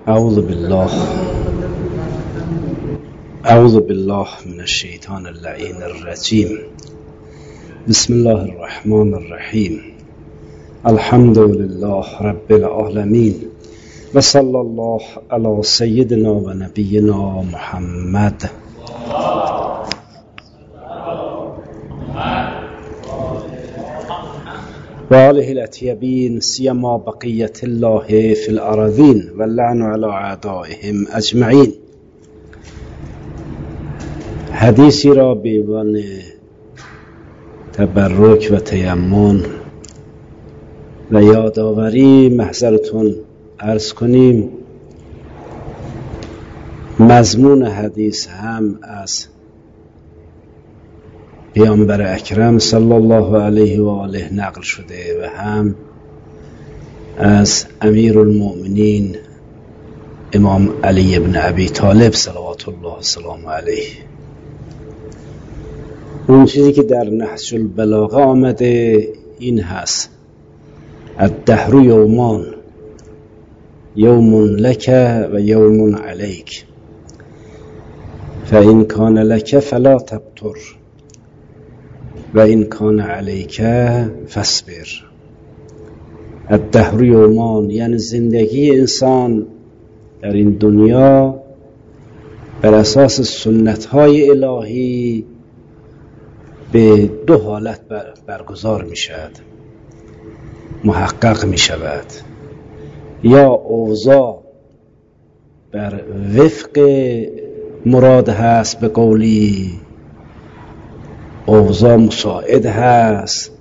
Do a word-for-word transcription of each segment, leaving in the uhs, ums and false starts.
اعوذ بالله اعوذ بالله من الشیطان اللعین الرجیم. بسم الله الرحمن الرحیم. الحمد لله رب العالمین و صلی الله علی سیدنا و نبینا محمد. و آله الاطیبین سیما بقیت الله فی الارضین و اللعن علی اعدائهم اجمعین. حدیثی را به عنوان تبرک و تیمم و یادآوری محضرتون عرض کنیم. مضمون حدیث هم از پیامبر اکرم صلی الله علیه و آله نقل شده و هم از امیر المؤمنین امام علی ابن ابی طالب صلوات الله و سلام علیه. اون چیزی که در نهج البلاغه آمده این هست: الدهر یومان، یوم لک و یوم علیک، فإن کان لک فلا تبتر و این کان علیک فاصبر. الدهر یومان یعنی زندگی انسان در این دنیا بر اساس سنت‌های الهی به دو حالت برگزار می شود، محقق می شود. یا اوضاع بر وفق مراد هست، به قولی اوضاع مساعد هست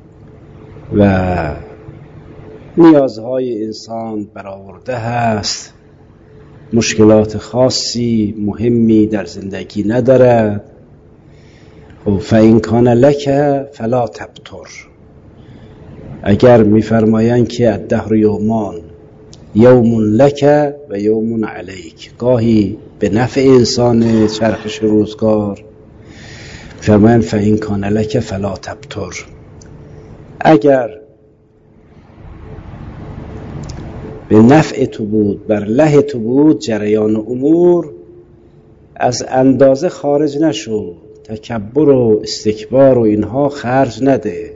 و نیازهای انسان برآورده هست، مشکلات خاصی مهمی در زندگی ندارد. و فإن کان لک فلا تبتر، اگر میفرمایند که الدهر یومان، یوم لک و یوم علیک، گاهی به نفع انسان چرخش روزگار، فرمایند فإن کان لک فلا تبتر، اگر به نفع تو بود، بر له تو بود، جریان امور از اندازه خارج نشو، تکبر و استکبار و اینها خرج نده.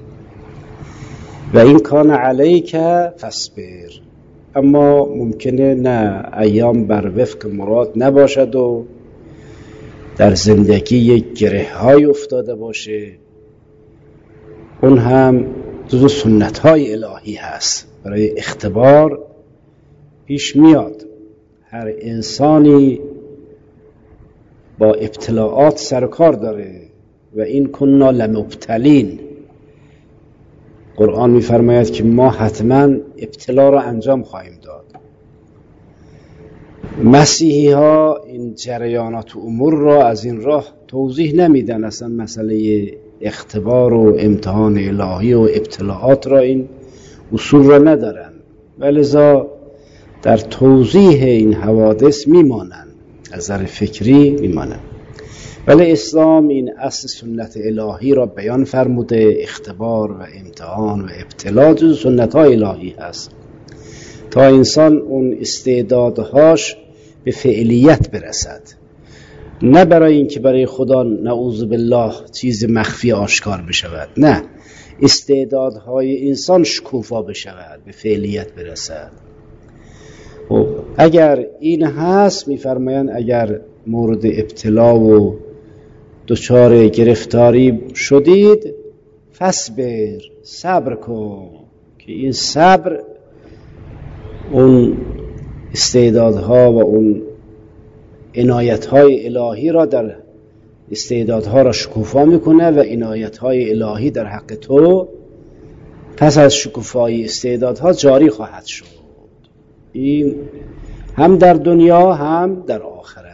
و این کان علیک فاصبر، اما ممکنه نه ایام بر وفق مراد نباشد و در زندگی یک گره های افتاده باشه، اون هم جزو سنت های الهی هست، برای اختبار پیش میاد. هر انسانی با ابتلاعات سرکار داره و این کنا لمبتلین. قرآن میفرماید که ما حتما ابتلا را انجام خواهیم داد. مسیحی ها این جریانات و امور را از این راه توضیح نمیدن، اصلا مسئله اختبار و امتحان الهی و ابتلاعات را این اصول را ندارن، ولذا در توضیح این حوادث میمانن، از نظر فکری میمانن. ولی اسلام این اصل سنت الهی را بیان فرموده. اختبار و امتحان و ابتلا جز سنت های الهی هست تا انسان اون استعدادهاش به فعلیت برسد، نه برای اینکه برای خدا نعوذ بالله چیز مخفی آشکار بشود، نه، استعدادهای انسان شکوفا بشود، به فعلیت برسد. و اگر این هست، میفرمایند اگر مورد ابتلا و دچار گرفتاری شدید، فاصبر، صبر کن، که این صبر اون استعدادها و اون عنایتهای الهی را در استعدادها را شکوفا میکنه و عنایتهای الهی در حق تو پس از شکوفایی استعدادها جاری خواهد شد، این هم در دنیا هم در آخرت.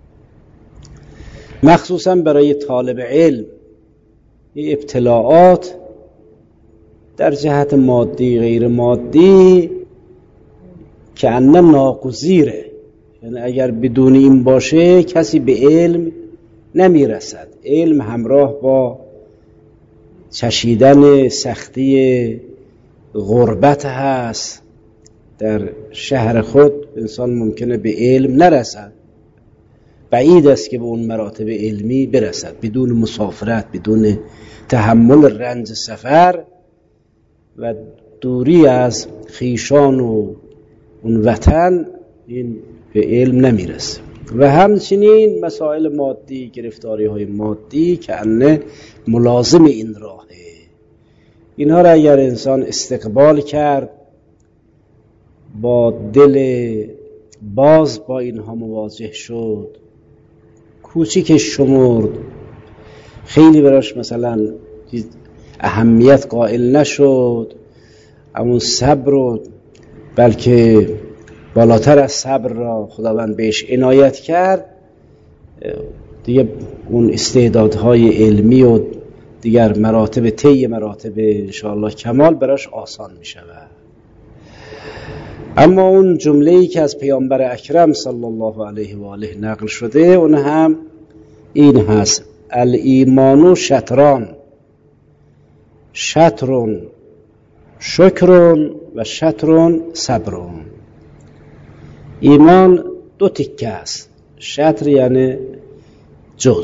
مخصوصا برای طالب علم این ابتلاعات در جهت مادی غیر مادی که انه ناگزیره، یعنی اگر بدون این باشه کسی به علم نمیرسد. علم همراه با چشیدن سختی غربت هست، در شهر خود انسان ممکنه به علم نرسد، بعید است که به اون مراتب علمی برسد بدون مسافرت، بدون تحمل رنج سفر و دوری از خیشان و اون وطن، این به علم نمیرسه. و همچنین مسائل مادی، گرفتاری های مادی که انه ملازم این راهه، اینها را اگر انسان استقبال کرد، با دل باز با اینها مواجه شد، کوچیکش شمرد، خیلی براش مثلا اهمیت قائل نشد، همون صبر رو بلکه بالاتر از صبر را خداوند بهش عنایت کرد، دیگه اون استعدادهای علمی و دیگر مراتب طی مراتب انشاءالله کمال براش آسان می شود. اما اون جمله‌ای که از پیامبر اکرم صلی الله علیه و آله نقل شده، اون هم این هست: الایمان شطران، شطر شکر و شطر صبر. ایمان دو تکه است. شطر یعنی جز.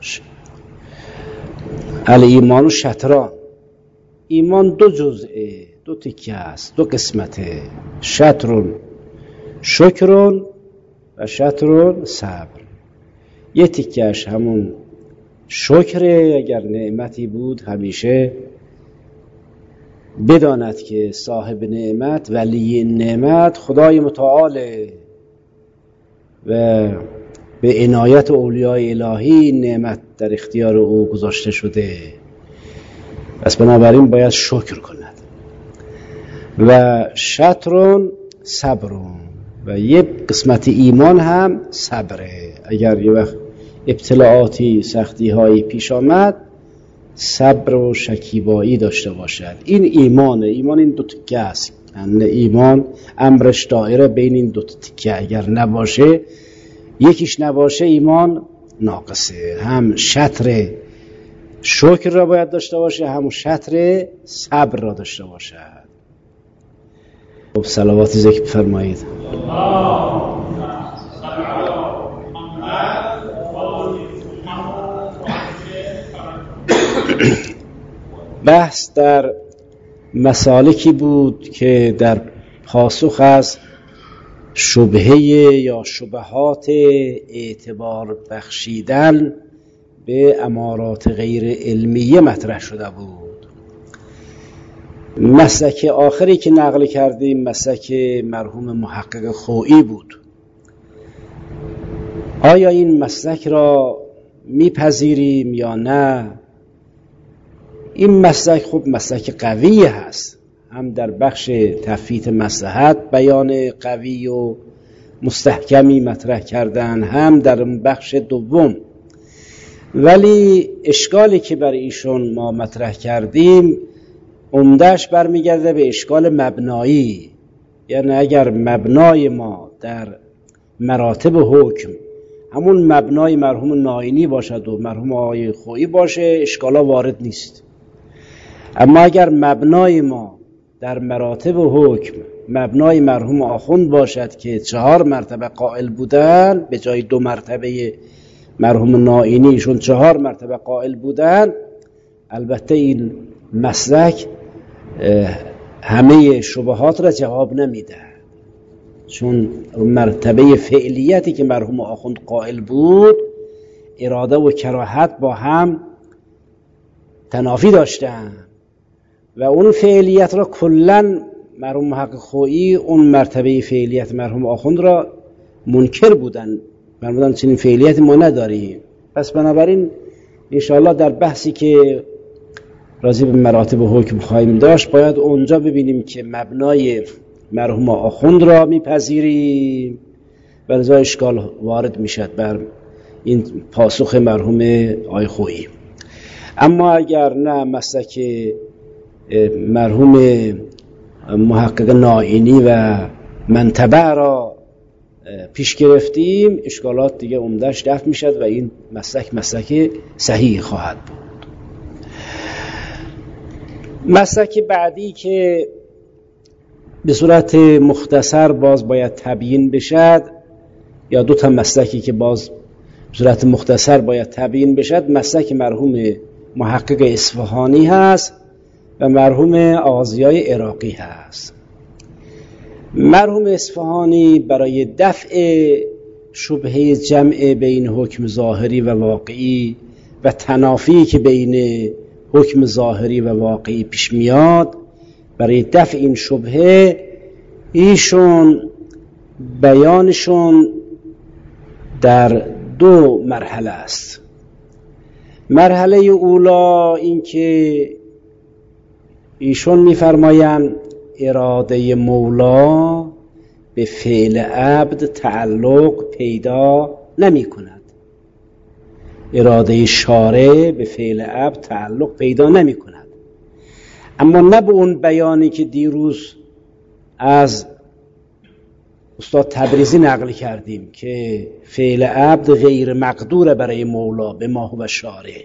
الایمان شطران، ایمان دو جزئه، دو تکه است، دو قسمته: شطر شکر و شطر صبر. یه تکهش همون شکره، اگر نعمتی بود همیشه بداند که صاحب نعمت، ولی نعمت خدای متعاله و به عنایت اولیای الهی نعمت در اختیار او گذاشته شده، پس بنابراین باید شکر کند. و شطر صبر، و یک قسمت ایمان هم صبره. اگر یه وقت ابتلاعاتی، سختی هایی پیش آمد، صبر و شکیبایی داشته باشد. این ایمانه. ایمان این دو تکه است. یعنی ایمان امرش دایره بین این دو تکه. اگر نباشه، یکیش نباشه، ایمان ناقصه. هم شطر شکر را باید داشته باشه، هم شطر صبر را داشته باشد. خب صلوات ذکر بفرمایید. بحث در مسالکی بود که در پاسخ از شبهه یا شبهات اعتبار بخشیدن به امارات غیر علمیه مطرح شده بود. مسلک آخری که نقل کردیم مسلک مرحوم محقق خویی بود. آیا این مسلک را میپذیریم یا نه؟ این مسلک خب مسلک قوی هست، هم در بخش تفویت مصلحت بیان قوی و مستحکمی مطرح کردن، هم در بخش دوم. ولی اشکالی که برای ایشون ما مطرح کردیم عمده‌اش برمیگرده به اشکال مبنایی. یعنی اگر مبنای ما در مراتب حکم همون مبنای مرحوم ناینی باشد و مرحوم آقای خویی باشه، اشکالا وارد نیست. اما اگر مبنای ما در مراتب حکم مبنای مرحوم آخوند باشد که چهار مرتبه قائل بودن، به جای دو مرتبه مرحوم ناینیشون چهار مرتبه قائل بودن، البته این مسلک همه شبهات را جواب نمیده، چون مرتبه فعلیتی که مرحوم آخوند قائل بود، اراده و کراهت با هم تنافی داشتن و اون فعلیت را کلن مرحوم محقق خویی اون مرتبه فعلیت مرحوم آخوند را منکر بودن، فرمودن چنین فعلیتی ما نداریم. پس بنابراین انشاءالله در بحثی که راجع به مراتب حکم خواهیم داشت باید اونجا ببینیم که مبنای مرحوم آخوند را میپذیریم و لذا اشکال وارد میشد بر این پاسخ مرحوم آقای خویی. اما اگر نه مسلک مرحوم محقق ناینی و منتبع را پیش گرفتیم، اشکالات دیگه عمده‌اش دفع میشد و این مسلک مسلک صحیح خواهد بود. مسلک بعدی که به صورت مختصر باز باید تبیین بشد، یا دو تا مسلکی که باز به صورت مختصر باید تبیین بشد. مسلک مرحوم محقق اصفهانی هست و مرحوم آغازیای عراقی هست. مرحوم اصفهانی برای دفع شبهه جمع بین حکم ظاهری و واقعی و تنافی که بین حکم ظاهری و واقعی پیش میاد، برای دفع این شبهه ایشون بیانشون در دو مرحله است. مرحله اولا این که ایشون میفرمایند اراده مولا به فعل عبد تعلق پیدا نمی کند. اراده شارع به فعل عبد تعلق پیدا نمی کند، اما نه به اون بیانی که دیروز از استاد تبریزی نقل کردیم که فعل عبد غیر مقدور برای مولا به ما هو شارع.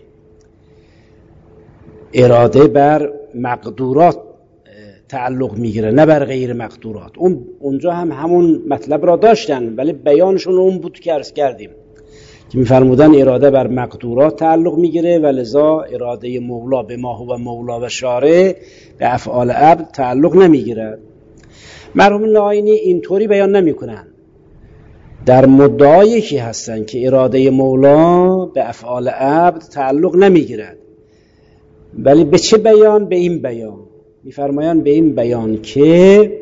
اراده بر مقدورات تعلق میگیره نه بر غیر مقدورات. اون اونجا هم همون مطلب را داشتن ولی بیانشون اون بود که عرض کردیم که میفرمودن اراده بر مقدورات تعلق میگیره و لذا اراده مولا به ما هو مولا و شارع به افعال عبد تعلق نمیگیره. مرحوم ناینی اینطوری بیان نمیکنن. در مدعای که هستن که اراده مولا به افعال عبد تعلق نمیگیرد، ولی به چه بیان؟ به این بیان میفرمایند به این بیان که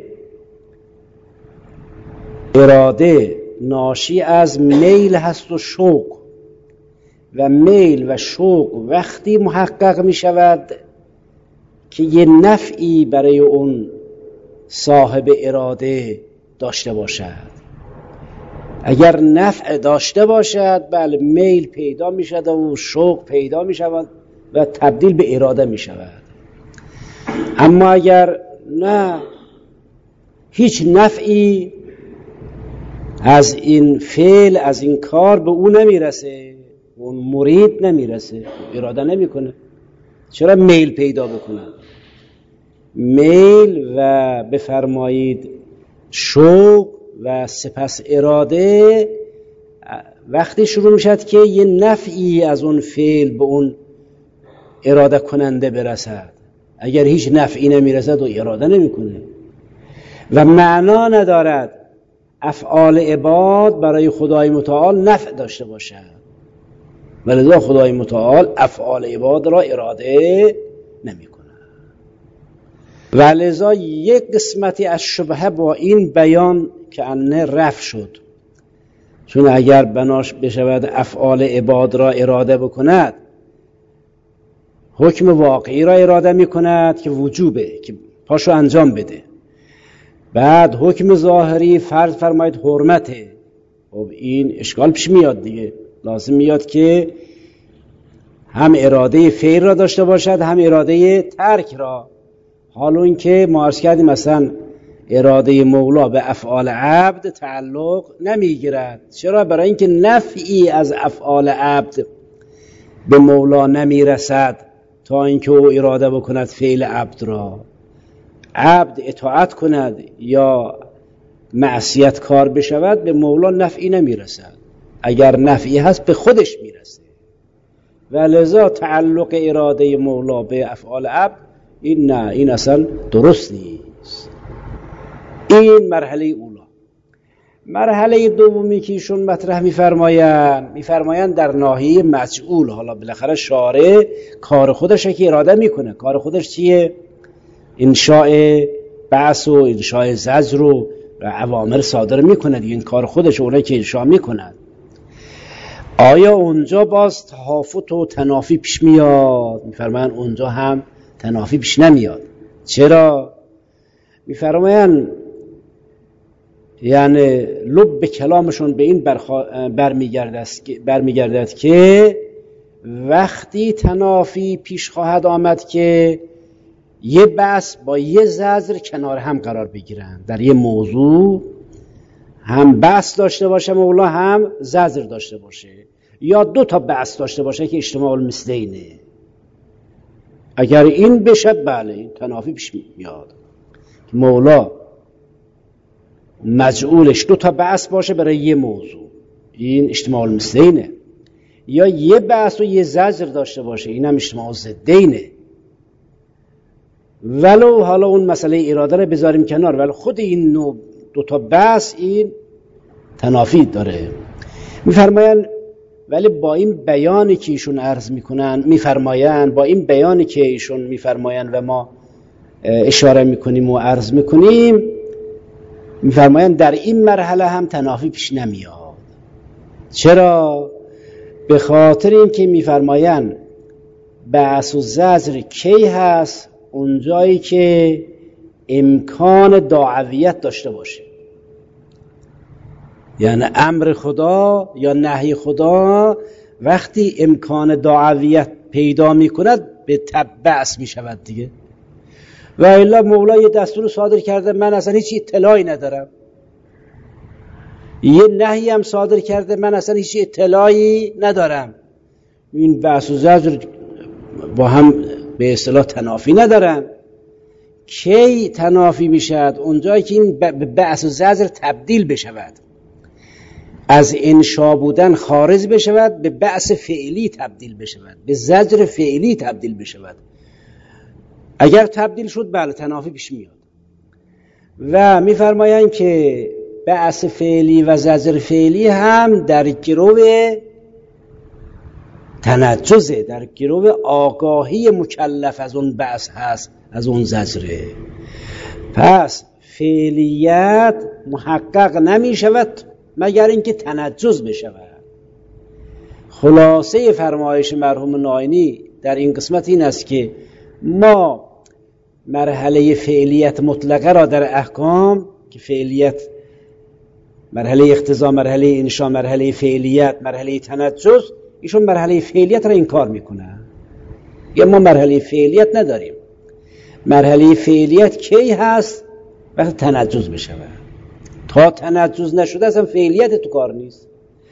اراده ناشی از میل هست و شوق، و میل و شوق وقتی محقق می شود که یه نفعی برای اون صاحب اراده داشته باشد. اگر نفع داشته باشد بله میل پیدا می شود و شوق پیدا می شود و تبدیل به اراده می شود. اما اگر نه هیچ نفعی از این فعل از این کار به اون نمیرسه، اون مرید نمیرسه، اراده نمیکنه، چرا میل پیدا بکنه؟ میل و بفرمایید شوق و سپس اراده وقتی شروع میشد که یه نفعی از اون فعل به اون اراده کننده برسد. اگر هیچ نفعی نمیرسد و اراده نمیکنه و معنا ندارد افعال عباد برای خدای متعال نفع داشته باشد، ولذا خدای متعال افعال عباد را اراده نمیکنه. ولذا یک قسمتی از شبهه با این بیان که انه رفع شد، چون اگر بناش بشود افعال عباد را اراده بکند حکم واقعی را اراده میکند که وجوبه که پاشو انجام بده. بعد حکم ظاهری فرض فرمایید حرمته، خب این اشکال پیش میاد دیگه، لازم میاد که هم اراده فعل را داشته باشد هم اراده ترک را. حالا این که ما عرض کردیم مثلا اراده مولا به افعال عبد تعلق نمیگیرد. چرا؟ برای اینکه نفعی از افعال عبد به مولا نمیرسد تا اینکه او اراده بکند فعل عبد را. عبد اطاعت کند یا معصیت کار بشود به مولا نفعی نمیرسد، اگر نفعی هست به خودش میرسه. و لذا تعلق اراده مولا به افعال عبد این نه، این اصلا درست نیست. این مرحله اولا. مرحله دومی که ایشون مطرح میفرمایند میفرمایند در ناحیه مجعول. حالا بالاخره شارع کار خودش که اراده میکنه، کار خودش چیه؟ انشاء بعث و انشاء زجر و اوامر صادر میکنه دیگه، این کار خودش اونه که انشاء میکنه. آیا اونجا باز تهافت و تنافی پیش میاد؟ میفرمایند اونجا هم تنافی پیش نمیاد. چرا؟ میفرمایند یعنی لب کلامشون به این برمیگردد برمیگردد که وقتی تنافی پیش خواهد آمد که یه بحث با یه زجر کنار هم قرار بگیرن، در یه موضوع هم بحث داشته باشه مولا هم زجر داشته باشه، یا دو تا بحث داشته باشه که اجتماع المثلینه. اگر این بشه بله این تنافی پیش میاد. مولا مجعولش دو تا بحث باشه برای یه موضوع، این اجتماع المثلینه، یا یه بحث و یه زجر داشته باشه، این هم اجتماع الضدینه. ولو حالا اون مسئله اراده رو بذاریم کنار، ولی خود این نوع دو تا بحث این تنافی داره. میفرمایند ولی با این بیانی که ایشون عرض میکنن، میفرمایند با این بیانی که ایشون میفرمایند و ما اشاره میکنیم و عرض میکنیم، میفرمایند در این مرحله هم تنافی پیش نمیاد. چرا؟ به خاطر اینکه میفرمایند بحث و زجر کی هست؟ اونجایی که امکان دعویت داشته باشه، یعنی امر خدا یا نهی خدا وقتی امکان دعویت پیدا میکند به تب بحث میشود دیگه. و الا مولا یه دستور صادر کرده من اصلا هیچ اطلاعی ندارم، یه نهی هم صادر کرده من اصلا هیچ اطلاعی ندارم، این بحث و زجر با هم به اصطلاح تنافی ندارن. کی تنافی میشد؟ اونجایی که این بحث و زجر تبدیل بشود، از انشا بودن خارج بشود، به بحث فعلی تبدیل بشود، به زجر فعلی تبدیل بشود. اگر تبدیل شد بله تنافی پیش میاد. و میفرمایند که بحث فعلی و زجر فعلی هم در گرو تنجزه، در گرو آگاهی مکلف از اون بحث هست، از اون زجره. پس فعلیت محقق نمی شود مگر اینکه تنجز بشود. خلاصه فرمایش مرحوم ناینی در این قسمت این است که ما مرحله فعلیت مطلقه را در احکام که فعلیت مرحله اقتضا، مرحله انشا، مرحله فعلیت، مرحله تنجز، ایشون مرحله فعلیت را انکار میکنه. یا ما مرحله فعلیت نداریم. مرحله فعلیت کی هست؟ وقتی تنجز بشود. تا تنجز نشده اصلا فعلیت تو کار نیست.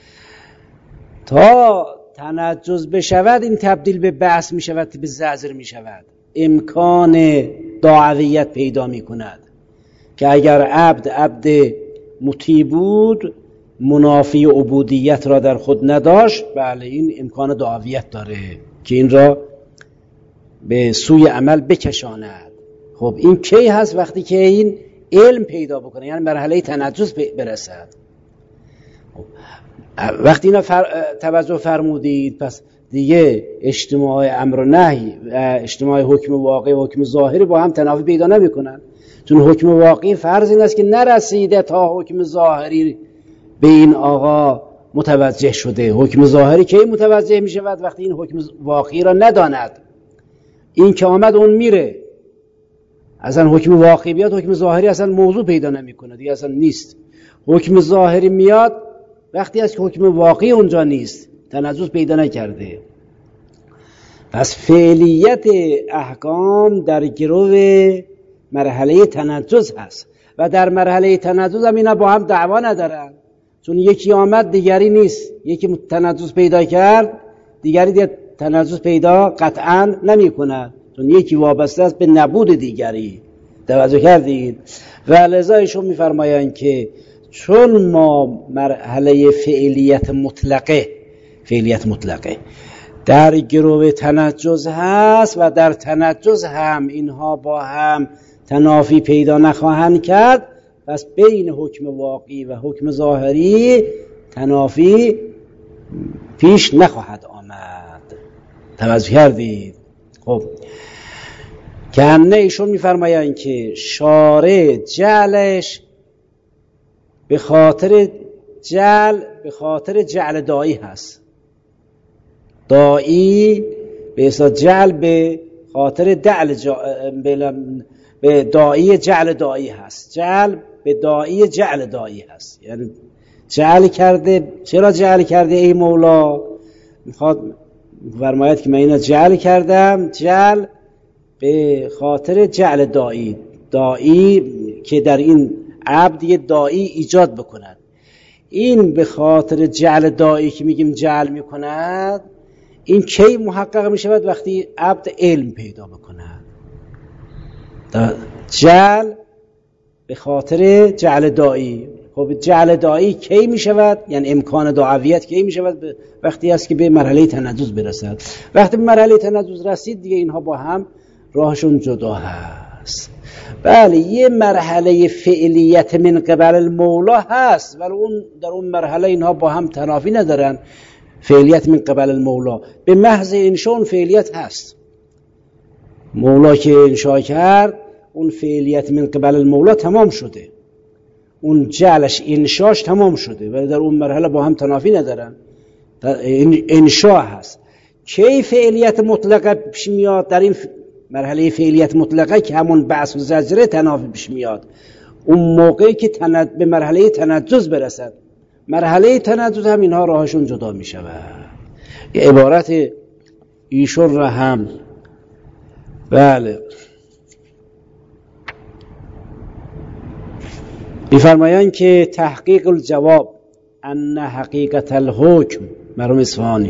تا تنجز بشود این تبدیل به بحث میشود، به زجر میشود، امکان دعویت پیدا میکند که اگر عبد عبد مطیع بود، منافی عبودیت را در خود نداشت، بله این امکان دعویت داره که این را به سوی عمل بکشاند. خب این کی هست؟ وقتی که این علم پیدا بکنه، یعنی مرحله تنجز برسد. وقتی اینا فر... توجه فرمودید، پس دیگه اجتماع امر و نهی و اجتماع حکم واقعی و حکم ظاهری با هم تنافی پیدا نمی‌کنن. چون حکم واقعی فرض این است که نرسیده تا حکم ظاهری به این آقا متوجه شده. حکم ظاهری کی متوجه می شود؟ وقتی این حکم واقعی را نداند. این که آمد اون میره، اصلا حکم واقعی بیاد، حکم ظاهری اصلا موضوع پیدا نمیکنه دیگه، اصلا نیست. حکم ظاهری میاد وقتی است که حکم واقعی اونجا نیست، تنجز پیدا نکرده. پس فعلیت احکام در گرو مرحله تنجز هست و در مرحله تنجز هم اینا با هم دعوا ندارن، چون یکی آمد دیگری نیست. یکی تنجز پیدا کرد دیگری دیگه تنجز پیدا قطعا نمی کند، چون یکی وابسته است به نبود دیگری. توجه کردید؟ و لذا ایشون میفرمایند که چون ما مرحله فعلیت مطلقه فعلیت مطلقه در گرو تنجز هست و در تنجز هم اینها با هم تنافی پیدا نخواهند کرد، پس بین حکم واقعی و حکم ظاهری تنافی پیش نخواهد آمد. توجه کردید؟ خب که همه ایشون میفرمایند که شارع جعلش به خاطر جعل به خاطر جعل دائی هست. دائی به اصطلاح جعل به خاطر دعل جا... به دائی جعل دائی هست. جعل به دائی جعل دائی هست، یعنی جعل کرده. چرا جعل کرده ای مولا؟ میخواد فرماید که من اینا جعل کردم، جعل به خاطر جعل دائی، دائی که در این عبد یه دائی ایجاد بکند. این به خاطر جعل دائی که میگیم جعل میکند، این کی محقق میشود؟ وقتی عبد علم پیدا بکند. جعل به خاطر جعل دائی. خب جعل دائی کی می شود؟ یعنی امکان دعویت کی می شود؟ وقتی است که به مرحله تنجز برسد. وقتی به مرحله تنجز رسید دیگه اینها با هم راهشون جدا هست. بله یه مرحله فعلیت من قبل المولا هست، ولی اون در اون مرحله اینها با هم تنافی ندارن. فعلیت من قبل المولا به محض انشاء فعلیت هست. مولا که انشاء کرد اون فعلیت من قبل المولا تمام شده، اون جعلش انشاش تمام شده، ولی در اون مرحله با هم تنافی ندارن. انشاء هست. کی فعلیت مطلقه پیش میاد؟ در این مرحله فعلیت مطلقه که همون بعث و زجره تنافی پیش میاد، اون موقعی که تند... به مرحله تنجز برسد. مرحله تنجز هم اینها راهشون جدا می شود. یه عبارت ایشون را هم بله می‌فرمایند که تحقیق الجواب ان حقیقت الحکم مرحوم اصفهانی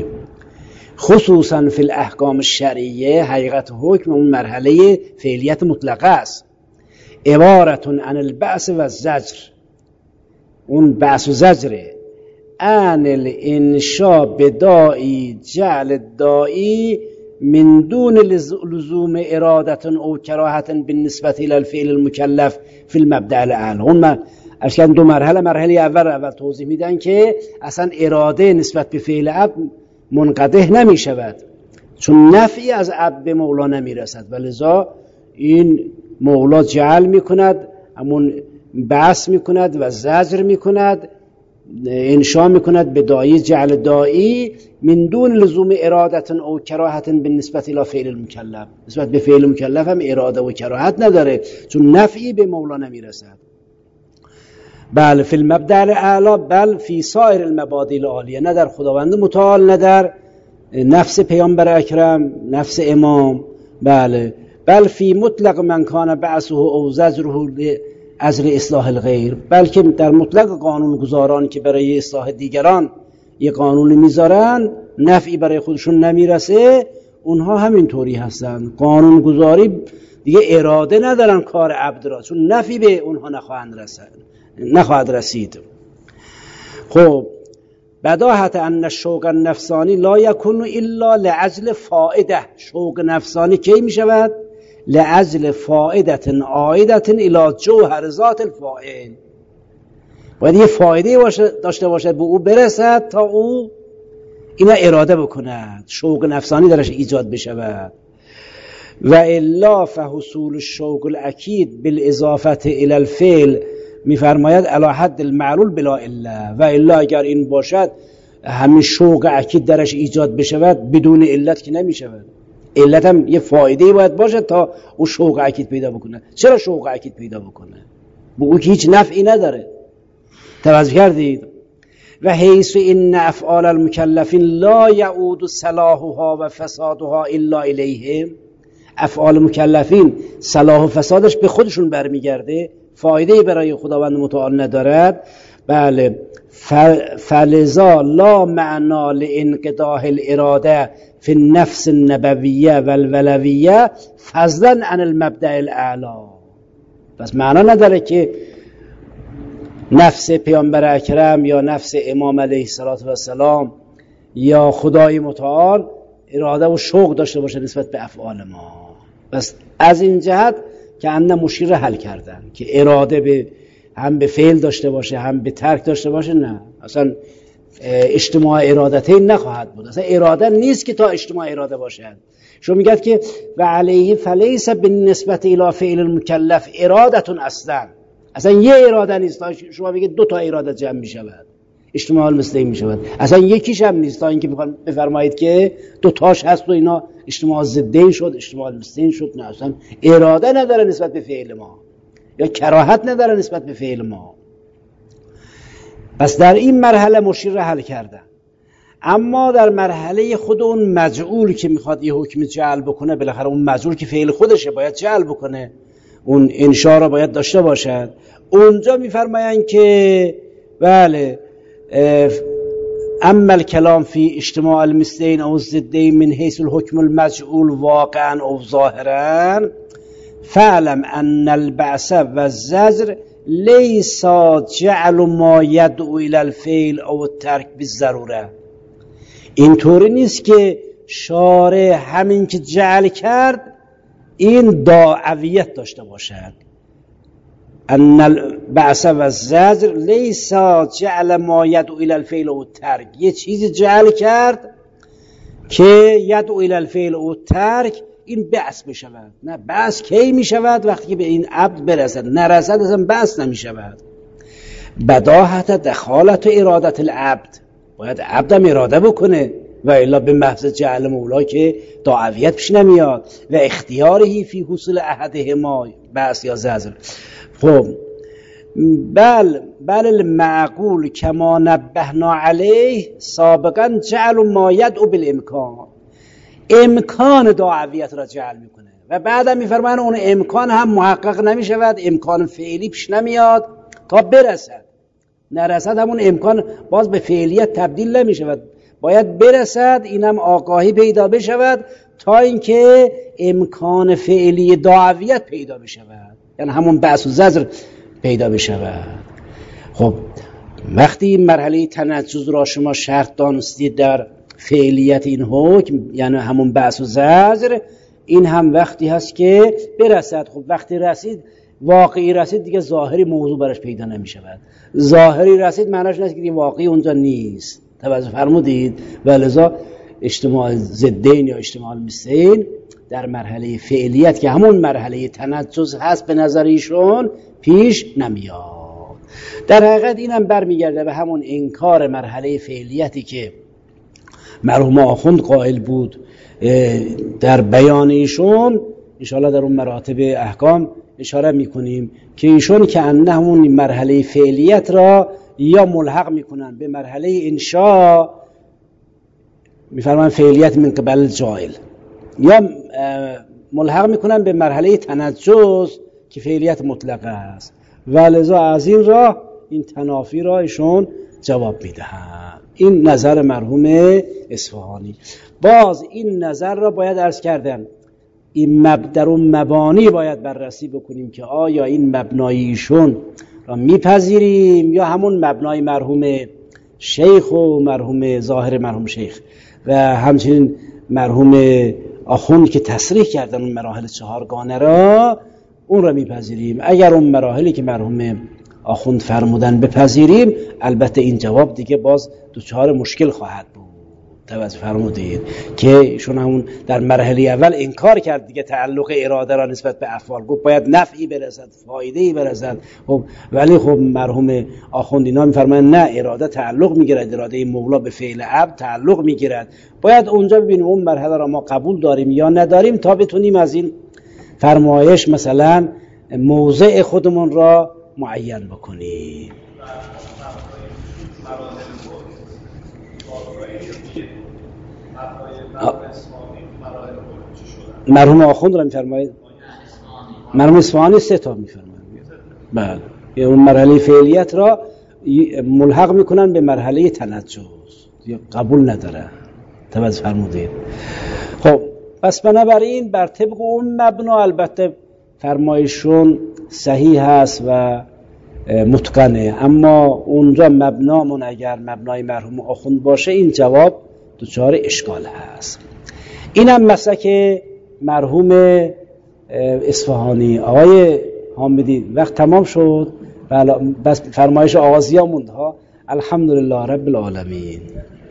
خصوصا فی الاحکام الشرعیه، حقیقت حکم اون مرحله فعلیت مطلقه است. عبارت عن البعث و الزجر، اون بعث و زجره. عن الانشاء بدائی جعل دائی من دون لزوم ارادت او کراهت بالنسبه الى الفعل المکلف فی المبدأ الاعلی. اون اشکال دو مرحله، مرحله اول اول توضیح میدن که اصلا اراده نسبت به فعل اب منقطع نمی شود، چون نفعی از اب به مولا نمی رسد، ولذا این مولا جعل می کند، همون بعث می کند و زجر می کند، انشاء می کند به دائی جعل دائی من دون لزوم ارادت او کراهت بالنسبه الى فعل المکلف. نسبت به فعل مکلف هم اراده و کراهت نداره، چون نفعی به مولا نمی رسد. بل فی المبدأ الاعلی بل فی سایر المبادئ العالیه، نه در خداوند متعال، نه در نفس پیامبر اکرم، نفس امام. بله بل فی مطلق من کان بعثه او زجره از اصلاح الغیر، بلکه در مطلق قانون گذاران که برای اصلاح دیگران یه قانون میذارن نفعی برای خودشون نمیرسه، اونها همینطوری هستن. قانون گذاری دیگه اراده ندارن کار عبد را، چون نفعی به اونها نخواهند رسد نخواهد رسید. خب بداهت ان الشوق النفسانی لا یکون الا لعجل فائده. شوق نفسانی کی می شود؟ لعجل فائدت عائدت الی جوهر ذات الفاعل. باید یه فایده داشته باشد به او برسد تا او اینا اراده بکند، شوق نفسانی درش ایجاد بشود. و الا فحصول الشوق الاکید بالاضافه الی الفعل میفرماید علی حد المعلول بلا الا. و الا اگر این باشد همین شوق اکید درش ایجاد بشود بدون علت که نمیشود. علت هم یه فایده باید باشد تا او شوق اکید پیدا بکنه. چرا شوق اکید پیدا بکنه؟ به او که هیچ نفعی نداره. توجه کردید؟ و حیث این افعال المکلفین لا یعود صلاحها و فسادها الا الیهم. افعال مکلفین صلاح و فسادش به خودشون برمیگرده، فایده برای خداوند متعال ندارد. بله فلذا لا معنا لانقطاع الاراده فی النفس النبویه و الولویه فضلا عن المبدأ الاعلی. پس معنا نداره که نفس پیامبر اکرم یا نفس امام علیه السلام یا خدای متعال اراده و شوق داشته باشه نسبت به افعال ما. بس از این جهت که ان مشیر حل کردن که اراده به هم به فعل داشته باشه هم به ترک داشته باشه، نه اصلا اجتماع ارادتین نخواهد بود. اصلا اراده نیست که تا اجتماع اراده باشد. شما میگید که و علیه فلیس بالنسبه الی فعل المکلف ارادتون اصلا اصلا یه اراده نیست. شما بگید دو تا اراده جمع میشود اجتماع المثلین میشود، اصلا یکیش هم نیست تا اینکه بفرمایید که دو تاش هست و اینا اجتماع ضدین شد اجتماع المثلین شد. نه اصلا اراده نداره نسبت به فعل ما یا کراهت نداره نسبت به فعل ما. پس در این مرحله مشیر را حل کردن. اما در مرحله خود اون مجعول که میخواد یه حکم جعل بکنه، بالاخره اون مجعول که فعل خودشه باید جعل بکنه، اون انشاء را باید داشته باشد. اونجا میفرمایند که بله اما الکلام فی اجتماع المثلین او الضدین من حیث الحکم المجعول واقعا او ظاهرا فعلم ان البعث و الزجر لیس جعل ما یدعو الی الفعل او الترک بالضروره. اینطوری نیست که شارع همین که جعل کرد این داعویت داشته باشد. ان البعث و الزجر لیس جعل ما یدعو الی الفعل او الترک، یه چیزی جعل کرد که یدعو الی الفعل او الترک این بعث بشود. نه، بعث کی میشود؟ وقتی که به این عبد برسد، نرسد اصلا بعث نمیشود. بداهت دخالت و ارادت العبد، باید عبدم اراده بکنه و الا به محض جعل مولا که داعویت پیش نمیاد. و اختیارهی فی حصول احدهما، بعث یا زجر. خب بل بل المعقول کما نبهنا علیه سابقا جعل ما یدعو بالامکان، امکان داعویت را جعل میکنه و بعدم میفرمان اون امکان هم محقق نمیشود، امکان فعلی پیش نمیاد تا برسد. نرسد همون امکان باز به فعلیت تبدیل نمیشود، باید برسد، اینم آگاهی پیدا بشود تا اینکه امکان فعلی داعویت پیدا بشود، یعنی همون بعث و زجر پیدا بشود. خب وقتی مرحله تنجز را شما شرط دانستید در فعلیت این حکم، یعنی همون بعث و زجر، این هم وقتی هست که برسد. خب وقتی رسید، واقعی رسید، دیگه ظاهری موضوع برش پیدا نمی شود. ظاهری رسید معناش نیست که واقعی اونجا نیست. توجه فرمودید؟ ولذا اجتماع ضدین یا اجتماع المثلین در مرحله فعلیت که همون مرحله تنجز هست به نظر ایشون پیش نمیاد. در حقیقت اینم برمیگرده به همون انکار مرحله فعلیتی که مرحوم آخوند قائل بود در بیان ایشون. انشاءالله در اون مراتب احکام اشاره میکنیم که ایشون که انه همون مرحله فعلیت را یا ملحق میکنن به مرحله انشاء، میفرمان فعلیت من قبل جائل، یا ملحق میکنن به مرحله تنجز که فعلیت مطلقه است. ولذا از این راه این تنافی را ایشون جواب میدهند. این نظر مرحوم اصفهانی. باز این نظر را باید عرض کردم این مب در اون مبانی باید بررسی بکنیم که آیا این مبنای ایشون را میپذیریم یا همون مبنای مرحوم شیخ و مرحوم ظاهر مرحوم شیخ و همچنین مرحوم آخوند که تصریح کردن اون مراحل چهارگانه را، اون را میپذیریم. اگر اون مراحلی که مرحوم آخوند فرمودن بپذیریم، البته این جواب دیگه باز دوچار مشکل خواهد بود. توجه فرمودید که ایشون همون در مرحله اول انکار کرد دیگه تعلق اراده را نسبت به افعال، گفت باید نفعی برسد، فایده‌ای برسد. خب ولی خب مرحوم آخوند اینا میفرمایند نه، اراده تعلق میگیرد، اراده مولا به فعل عبد تعلق میگیرد. باید اونجا ببینیم اون مرحله را ما قبول داریم یا نداریم تا بتونیم از این فرمایش مثلا موضع خودمون را معین بکنیم. مرحوم آخوند را میفرمایید، مرحوم اصفهانی سه تا میفرمایید. بله، یا اون مرحله فعلیت را ملحق میکنن به مرحله تنجز یا قبول ندارن. توجه فرمودید؟ خب پس بنابراین بر طبق اون مبنا البته فرمایشون صحیح هست و متقنه، اما اونجا مبنامون اگر مبنای مرحوم آخوند باشه این جواب دچار اشکال هست. اینم مسلک مرحوم اصفهانی. آقای حامدی وقت تمام شد، بس فرمایش آغازی ها موند ها. الحمدلله رب العالمین.